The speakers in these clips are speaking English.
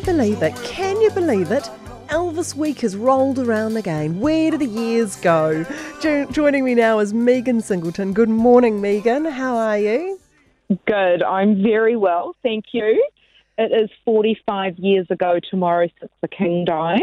believe it? Can you believe it? Elvis Week has rolled around again. Where do the years go? Joining me now is Megan Singleton. Good morning, Megan. How are you? Good. I'm very well, thank you. It is 45 years ago tomorrow since the King died.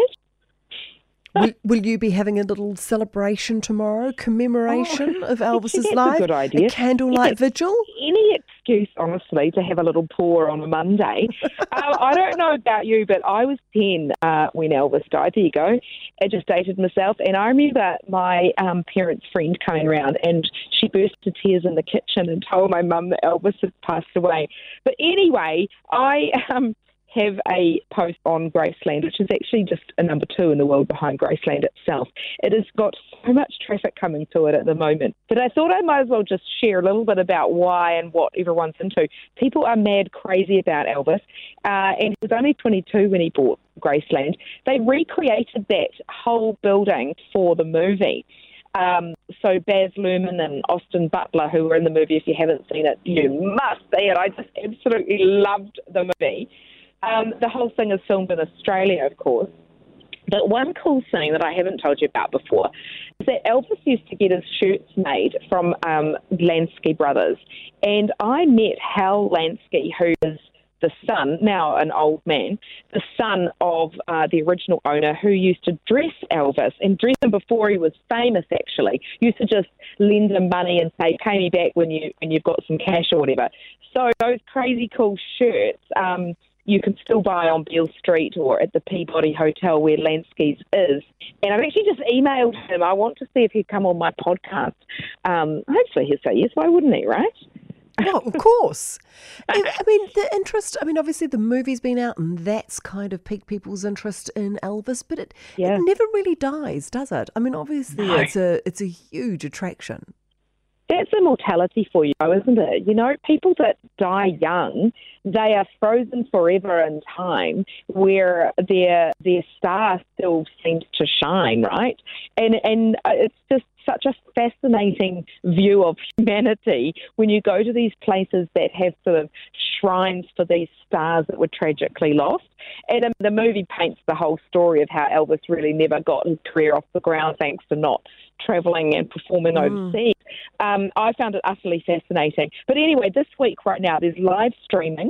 Will you be having a little celebration tomorrow, commemoration of Elvis's that's life? a good idea. A candlelight vigil? Any excuse, honestly, to have a little pour on a Monday. I don't know about you, but I was 10 when Elvis died. There you go. I just dated myself. And I remember my parents' friend coming around and she burst into tears in the kitchen and told my mum that Elvis had passed away. But anyway, I have a post on Graceland, which is actually just a number 2 in the world behind Graceland itself. It has got so much traffic coming to it at the moment. But I thought I might as well just share a little bit about why and what everyone's into. People are mad crazy about Elvis, and he was only 22 when he bought Graceland. They recreated that whole building for the movie. So Baz Luhrmann and Austin Butler, who were in the movie, if you haven't seen it, you must see it. I just absolutely loved the movie. The whole thing is filmed in Australia, of course. But one cool thing that I haven't told you about before is that Elvis used to get his shirts made from Lansky Brothers. And I met Hal Lansky, who is the son, now an old man, the son of the original owner who used to dress Elvis and dress him before he was famous, actually. Used to just lend him money and say, pay me back when you've got some cash or whatever. So those crazy cool shirts, you can still buy on Beale Street or at the Peabody Hotel where Lansky's is. And I've actually just emailed him. I want to see if he'd come on my podcast. Hopefully he'll say yes. Why wouldn't he, right? Well, of course. I mean, the interest, obviously the movie's been out and that's kind of piqued people's interest in Elvis, but it never really dies, does it? I mean, obviously No. it's a huge attraction. That's immortality for you, isn't it? You know, people that die young, they are frozen forever in time where their star still seems to shine, right? And it's just such a fascinating view of humanity when you go to these places that have sort of shrines for these stars that were tragically lost. And the movie paints the whole story of how Elvis really never got his career off the ground thanks to not travelling and performing overseas. I found it utterly fascinating. But anyway, this week right now, there's live streaming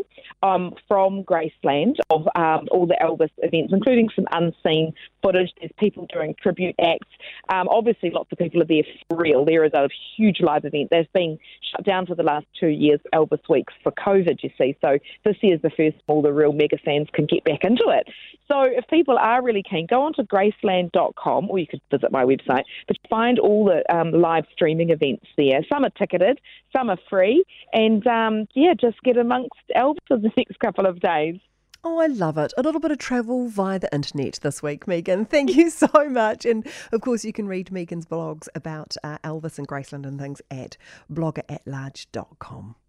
from Graceland of all the Elvis events, including some unseen footage. There's people doing tribute acts. Obviously, lots of people are there for real. There is a huge live event. They've been shut down for the last 2 years, Elvis Weeks, for COVID, you see. So this year's the first all the real mega fans can get back into it. So if people are really keen, go on to graceland.com, or you could visit my website, but find all the live streaming events there. Some are ticketed, some are free, and just get amongst Elvis for the next couple of days. Oh, I love it. A little bit of travel via the internet this week, Megan. Thank you so much. And of course, you can read Megan's blogs about Elvis and Graceland and things at bloggeratlarge.com.